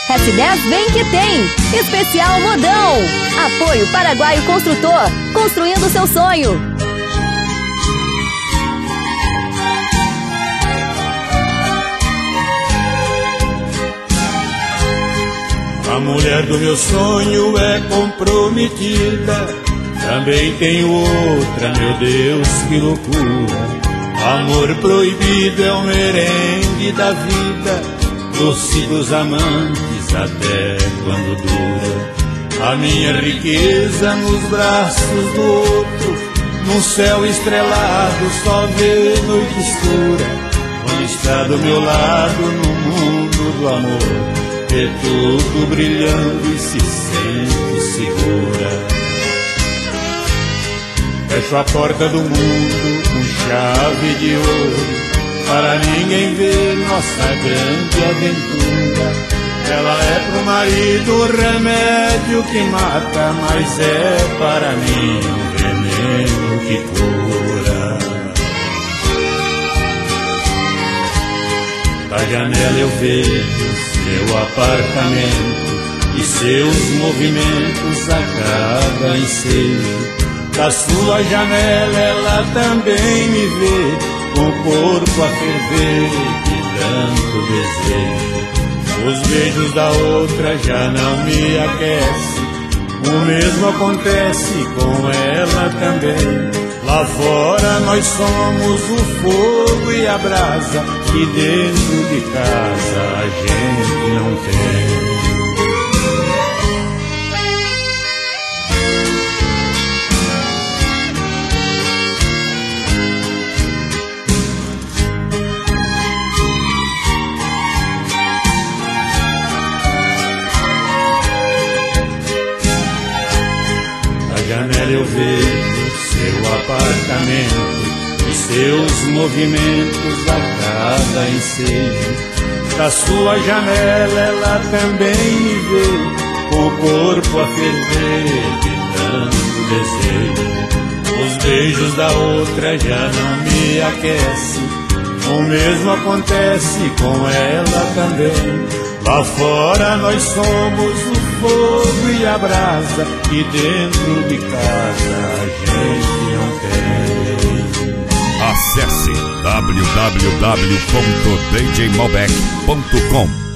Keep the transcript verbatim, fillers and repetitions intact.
S dez vem que tem. Especial Modão. Apoio Paraguaio Construtor. Construindo seu sonho. A mulher do meu sonho é comprometida. Também tem outra, meu Deus, que loucura. Amor proibido é o merengue da vida, doce dos amantes até quando dura. A minha riqueza nos braços do outro, num céu estrelado só vê noite escura. Quando está do meu lado no mundo do amor, vê tudo brilhando e se sente segura. Fecho a porta do mundo com chave de ouro, para ninguém ver nossa grande aventura. Ela é pro marido o remédio que mata, mas é para mim o veneno que cura. Da janela eu vejo seu apartamento e seus movimentos a cada ensejo. Da sua janela ela também me vê, com o corpo a ferver de tanto desejo. Os beijos da outra já não me aquecem, o mesmo acontece com ela também. Lá fora nós somos o fogo e a brasa, e dentro de casa a gente não tem. Janela eu vejo seu apartamento e seus movimentos a cada ensejo. Da sua janela ela também me vê, com o corpo a ferver de tanto desejo. Os beijos da outra já não me aquecem, o mesmo acontece com ela também. Lá fora nós somos o fogo e a brasa, e dentro de casa a gente não tem. Acesse w w w ponto d j malbec ponto com.